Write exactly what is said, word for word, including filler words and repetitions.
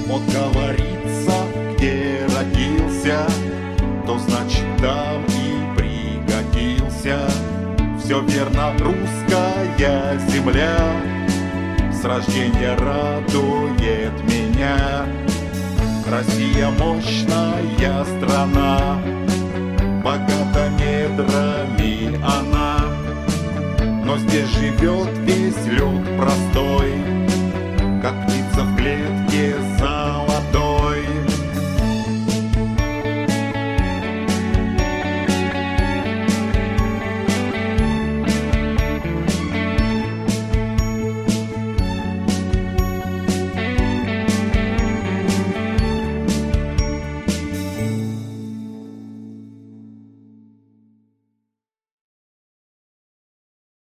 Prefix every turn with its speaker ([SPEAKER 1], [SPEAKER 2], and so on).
[SPEAKER 1] Вот говорится, где родился, то значит там и пригодился. Все верно, русская земля с рождения радует меня. Россия мощная страна, богата недрами она. Но здесь живет весь люд простой, как птица в клетке